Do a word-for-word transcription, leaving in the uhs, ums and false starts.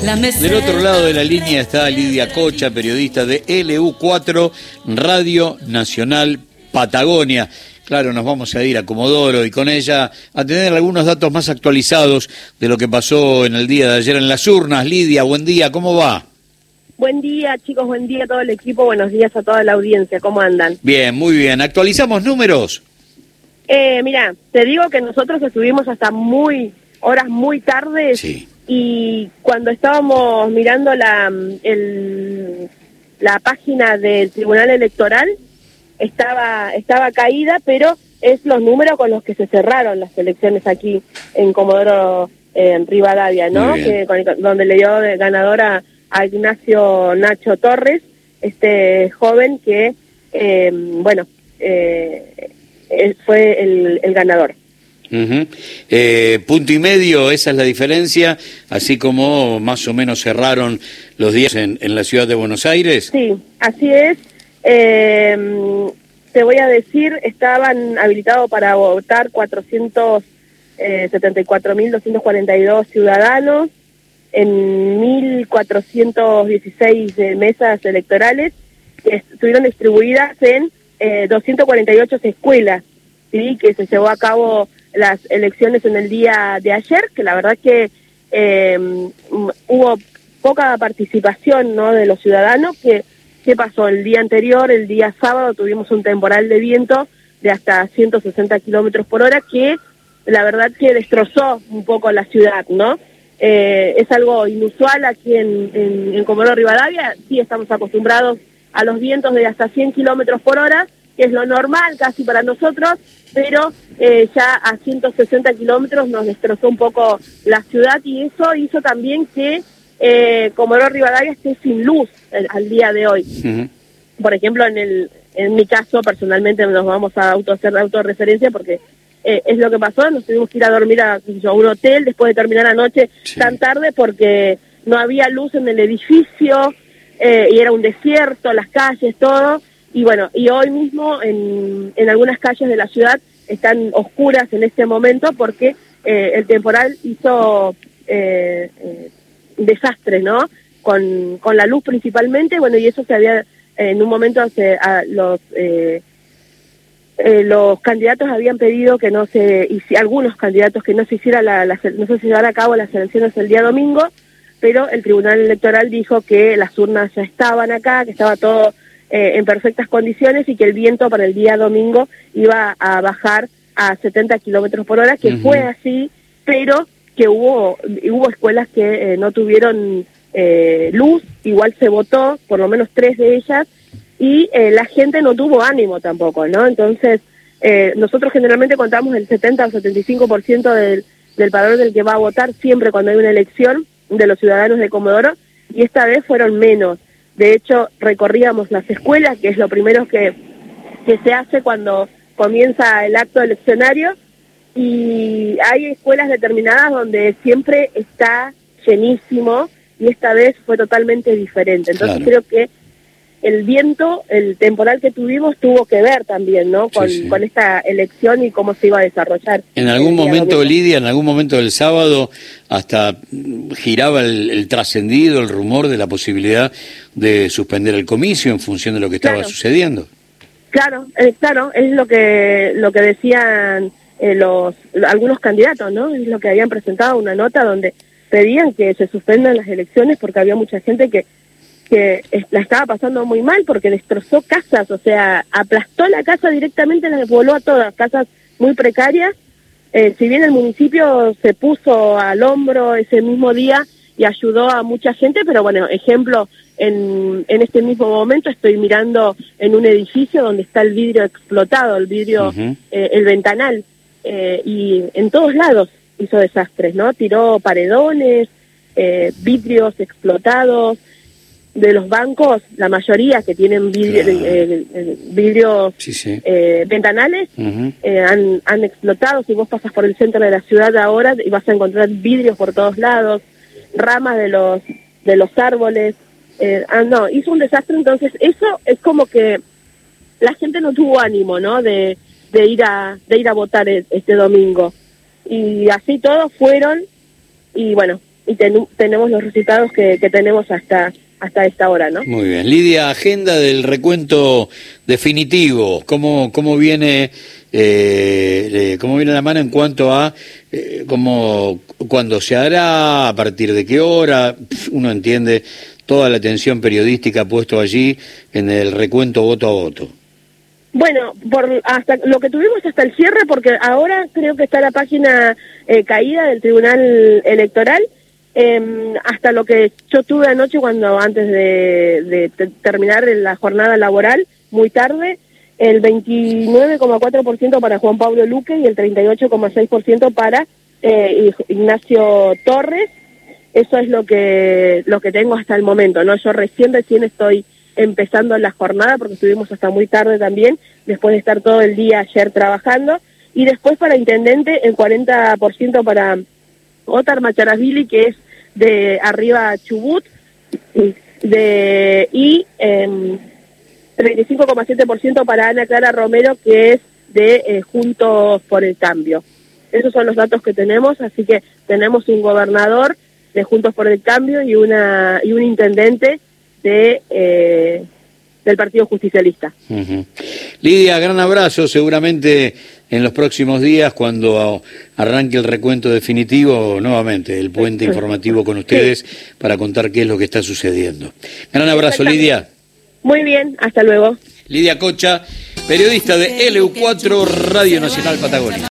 Del otro lado de la línea está Lidia Cocha, periodista de L U cuatro, Radio Nacional Patagonia. Claro, nos vamos a ir a Comodoro y con ella a tener algunos datos más actualizados de lo que pasó en el día de ayer en las urnas. Lidia, buen día, ¿cómo va? Buen día, chicos, buen día a todo el equipo, buenos días a toda la audiencia, ¿cómo andan? Bien, muy bien. ¿Actualizamos números? Eh, mira, te digo que nosotros estuvimos hasta muy, horas muy tardes. Sí. Y cuando estábamos mirando la, el, la página del Tribunal Electoral, estaba estaba caída, pero es los números con los que se cerraron las elecciones aquí en Comodoro eh, Rivadavia, ¿no? Que, con, donde le dio de ganadora a Ignacio Nacho Torres, este joven que, eh, bueno, eh, fue el, el ganador. Uh-huh. eh, punto y medio, esa es la diferencia, así como más o menos cerraron los días en, en la ciudad de Buenos Aires. Sí, así es. Eh, te voy a decir, estaban habilitados para votar cuatrocientos setenta y cuatro mil doscientos cuarenta y dos ciudadanos en mil cuatrocientos dieciséis eh, mesas electorales que estuvieron distribuidas en eh, doscientas cuarenta y ocho escuelas, ¿sí? Que se llevó a cabo las elecciones en el día de ayer, que la verdad que eh, hubo poca participación, ¿no?, de los ciudadanos. que ¿Qué pasó? El día anterior, el día sábado, tuvimos un temporal de viento de hasta ciento sesenta kilómetros por hora que la verdad que destrozó un poco la ciudad, ¿no? Eh, es algo inusual aquí en, en, en Comodoro Rivadavia. Sí, estamos acostumbrados a los vientos de hasta cien kilómetros por hora, que es lo normal casi para nosotros, pero eh, ya a ciento sesenta kilómetros nos destrozó un poco la ciudad y eso hizo también que eh, Comodoro Rivadavia esté sin luz el, al día de hoy. Uh-huh. Por ejemplo, en el en mi caso, personalmente nos vamos a auto hacer autorreferencia porque eh, es lo que pasó, nos tuvimos que ir a dormir a, a un hotel después de terminar la noche sí. tan tarde porque no había luz en el edificio eh, y era un desierto, las calles, todo. Y bueno, y hoy mismo en, en algunas calles de la ciudad están oscuras en este momento porque eh, el temporal hizo eh, eh, desastres, ¿no? Con, con la luz principalmente, bueno, y eso se había, eh, en un momento se, a, los eh, eh, los candidatos habían pedido que no se, y algunos candidatos que no se hiciera la, la, no se llevara a cabo las elecciones el día domingo, pero el Tribunal Electoral dijo que las urnas ya estaban acá, que estaba todo Eh, en perfectas condiciones y que el viento para el día domingo iba a bajar a setenta kilómetros por hora, que uh-huh. fue así, pero que hubo hubo escuelas que eh, no tuvieron eh, luz, igual se votó, por lo menos tres de ellas, y eh, la gente no tuvo ánimo tampoco, ¿no? Entonces, eh, nosotros generalmente contamos el setenta o setenta y cinco por ciento del, del padrón del que va a votar siempre cuando hay una elección de los ciudadanos de Comodoro, y esta vez fueron menos. De hecho, recorríamos las escuelas, que es lo primero que, que se hace cuando comienza el acto eleccionario, y hay escuelas determinadas donde siempre está llenísimo, y esta vez fue totalmente diferente. Entonces claro. creo que el viento, el temporal que tuvimos, tuvo que ver también, ¿no? Con, sí, sí. con esta elección y cómo se iba a desarrollar. En algún momento, Lidia, en algún momento del sábado, hasta giraba el, el trascendido, el rumor de la posibilidad de suspender el comicio en función de lo que estaba claro. sucediendo. Claro, eh, claro, es lo que lo que decían eh, los algunos candidatos, ¿no? Es lo que habían presentado una nota donde pedían que se suspendan las elecciones porque había mucha gente que que la estaba pasando muy mal porque destrozó casas, o sea, aplastó la casa directamente, las voló a todas, casas muy precarias. Eh, si bien el municipio se puso al hombro ese mismo día y ayudó a mucha gente, pero bueno, ejemplo, en, en este mismo momento estoy mirando en un edificio donde está el vidrio explotado, el vidrio, uh-huh. eh, el ventanal, eh, y en todos lados hizo desastres, ¿no? Tiró paredones, eh, vidrios explotados. De los bancos, la mayoría que tienen vidrio, claro. eh, eh, vidrios sí, sí. Eh, ventanales, uh-huh. eh, han, han explotado. Si vos pasas por el centro de la ciudad ahora, y vas a encontrar vidrios por todos lados, ramas de los de los árboles. Eh, ah, no, hizo un desastre. Entonces, eso es como que la gente no tuvo ánimo, ¿no? De, de ir a de ir a votar este domingo. Y así todos fueron, y bueno, y ten, tenemos los resultados que, que tenemos hasta hasta esta hora, ¿no? Muy bien. Lidia, agenda del recuento definitivo, ¿cómo, cómo viene eh, eh, cómo viene la mano en cuanto a eh, cómo, cuándo se hará, a partir de qué hora? Uno entiende toda la atención periodística puesto allí en el recuento voto a voto. Bueno, por hasta lo que tuvimos hasta el cierre, porque ahora creo que está la página eh, caída del Tribunal Electoral, eh, hasta lo que yo tuve anoche cuando antes de, de te, terminar la jornada laboral, muy tarde, el veintinueve coma cuatro por ciento para Juan Pablo Luque y el treinta y ocho coma seis por ciento para eh, Ignacio Torres. Eso es lo que lo que tengo hasta el momento, ¿no? Yo recién recién estoy empezando la jornada porque estuvimos hasta muy tarde también, después de estar todo el día ayer trabajando, y después para intendente el cuarenta por ciento para Otar Macharasvili, que es de arriba Chubut, de y eh, treinta y cinco coma siete por ciento para Ana Clara Romero, que es de eh, Juntos por el Cambio. Esos son los datos que tenemos, así que tenemos un gobernador de Juntos por el Cambio y una y un intendente de eh, del Partido Justicialista. Uh-huh. Lidia, gran abrazo, seguramente en los próximos días, cuando arranque el recuento definitivo, nuevamente el puente informativo con ustedes, sí, para contar qué es lo que está sucediendo. Gran abrazo, Lidia. Muy bien, hasta luego. Lidia Cocha, periodista de L U cuatro, Radio Nacional Patagonia.